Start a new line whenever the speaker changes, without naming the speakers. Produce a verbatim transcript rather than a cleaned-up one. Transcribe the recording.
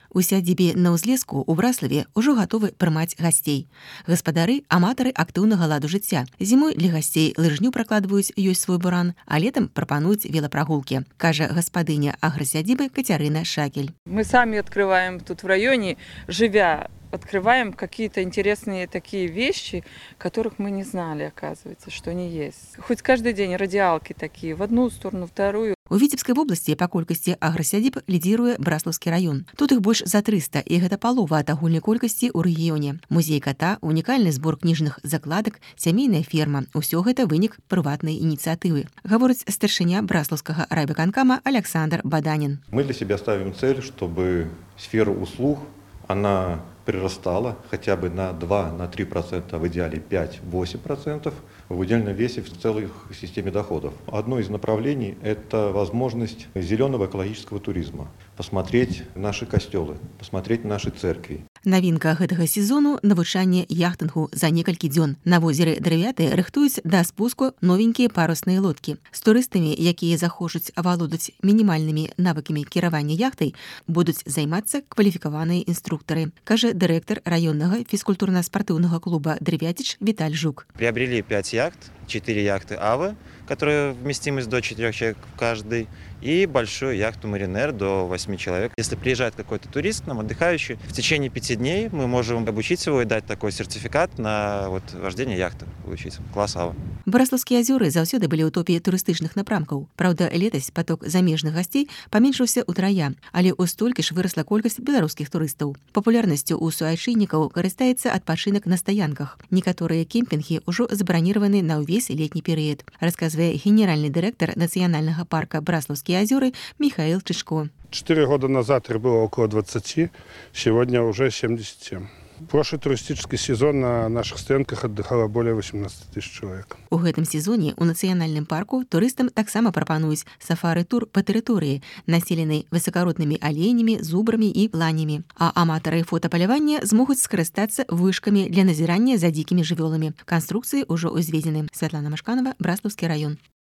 У сядзібе на ўзлеску ў Браславе ўжо гатовы прымаць гасцей. Гаспадары аматары актыўнага ладу жыцця. Зімой для гасцей лыжню пракладваюць ёсць свой буран, а летам прапануюць велапрагулкі, кажа гаспадыня агросядзібы Кацярына Шакель.
Мы сами открываем тут в районе, живя, открываем какие-то интересные такие вещи, которых мы не знали, оказывается, что они есть. Хоть каждый день радиалки такие, в одну сторону, вторую.
У Віцебскай вобласці па колькасці аграсядзіб лідзіруе Браслаўскі раён. Тут іх больш за трыста, і гэта палова ад агульнай колькасці ў рэгіёне. Музей ката, унікальны збор кніжных закладак, сямейная ферма – усё гэта вынік прыватнай ініцыятывы, гаворыць старшыня Браслаўскага райвыканкама Александр Баданин.
Мы для себя ставим цель, чтобы сфера услуг она прирастала хотя бы на два-три процента, в идеале пять-восемь процентов в удельном весе в целой системе доходов. Одно из направлений – это возможность зеленого экологического туризма. Посмотреть наши костелы, посмотреть наши церкви.
Навінка гэтага сезону – навучанне яхтынгу за некалькі дзён. На возеры Дрывяты рыхтуюць да спуску новенькія парусныя лодкі. З турыстамі, якія захочуць авалодаць мінімальнымі навыкамі кіравання яхтай, будуць займацца кваліфікаваныя інструктары, кажа дырэктар раённага фізкультурна-спартыўнага клуба «Дрывятич» Виталь Жук.
Приобрели пять яхт, четыре яхты «Ава», которые вместимость до четырех человек в каждой, и большую яхту «Маринер» до восьми человек. Если приезжает какой-то турист к нам, отдыхающий, в течение пяти дней мы можем обучить его и дать такой сертификат на вот, вождение яхты, получить класс «Ава».
Браслаўскія азёры заўсёды былі ў топе турыстычных напрамкаў. Праўда, летась поток замежных гасцей паменшыўся ўтрая, але ў столькі ж вырасла колькасць беларускіх турыстаў. Папулярнасцю ў суайчыннікаў карыстаецца адпачынак на стаянках. Некаторыя кемпінгі ўжо забраніраваны на ўвесь летні перыяд, расказвае генеральны дырэктар нацыянальнага парка Браслаўскія азёры Михаил Чешко.
Четыре года назад их было около двадцати, сегодня уже семьдесят семь. Прошлый туристический сезон на наших стоянках отдыхало более восемнадцати тысяч человек.
У гэтым сезоне ў нацыянальным парку турыстам таксама прапануюць сафары-тур па тэрыторыі, населенай высакароднымі аленямі, зубрамі і ланямі. А аматары фотапалявання змогуць скарыстацца вышкамі для назірання за дзікімі жывёламі. Канструкцыі ўжо ўзведзены. Святлана Машканова, Браслаўскі раён.